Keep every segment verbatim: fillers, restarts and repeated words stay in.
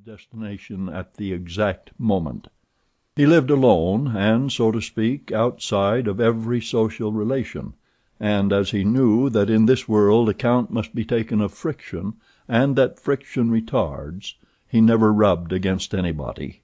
destination at the exact moment. He lived alone and, so to speak, outside of every social relation, and as he knew that in this world account must be taken of friction, and that friction retards, he never rubbed against anybody.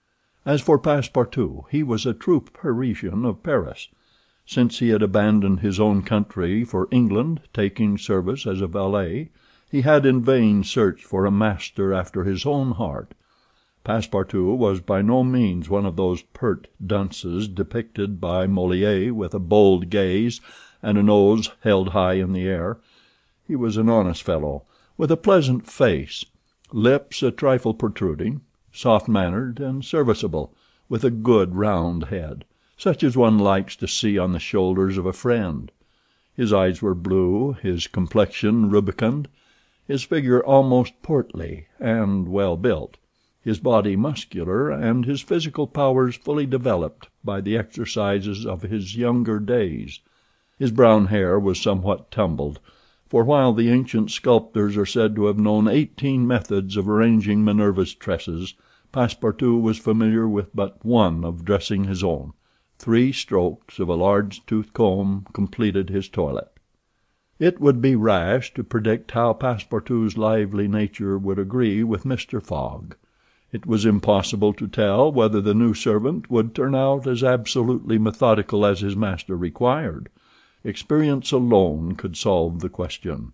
As for Passepartout, he was a true Parisian of Paris. Since he had abandoned his own country for England, taking service as a valet, he had in vain searched for a master after his own heart. Passepartout was by no means one of those pert dunces depicted by Moliere with a bold gaze and a nose held high in the air. He was an honest fellow, with a pleasant face, lips a trifle protruding, soft-mannered and serviceable, with a good round head, such as one likes to see on the shoulders of a friend. His eyes were blue, his complexion rubicund, his figure almost portly and well built, his body muscular, and his physical powers fully developed by the exercises of his younger days. His brown hair was somewhat tumbled, for while the ancient sculptors are said to have known eighteen methods of arranging Minerva's tresses, Passepartout was familiar with but one of dressing his own. Three strokes of a large tooth comb completed his toilet. It would be rash to predict how Passepartout's lively nature would agree with Mister Fogg. It was impossible to tell whether the new servant would turn out as absolutely methodical as his master required. Experience alone could solve the question.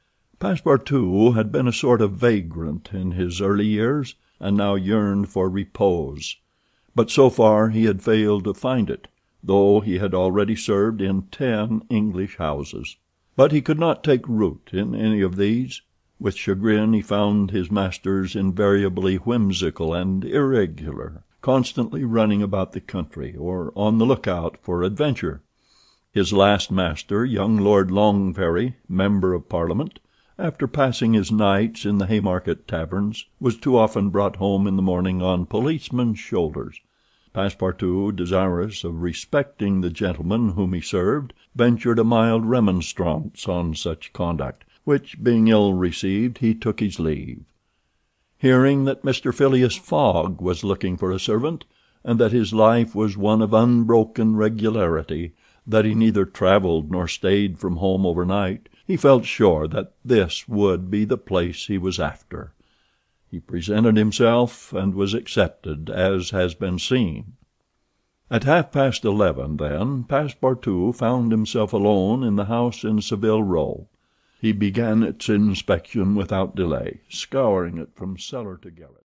Passepartout had been a sort of vagrant in his early years, and now yearned for repose. But so far he had failed to find it, though he had already served in ten English houses. But he could not take root in any of these. With chagrin he found his masters invariably whimsical and irregular, constantly running about the country, or on the lookout for adventure. His last master, young Lord Longferry, Member of Parliament, after passing his nights in the Haymarket taverns, was too often brought home in the morning on policemen's shoulders. Passepartout, desirous of respecting the gentleman whom he served, ventured a mild remonstrance on such conduct, which being ill received, he took his leave. Hearing that Mister Phileas Fogg was looking for a servant, and that his life was one of unbroken regularity, that he neither traveled nor stayed from home overnight, he felt sure that this would be the place he was after. He presented himself and was accepted, as has been seen. At half past eleven, then, Passepartout found himself alone in the house in Saville Row. He began its inspection without delay, scouring it from cellar to garret.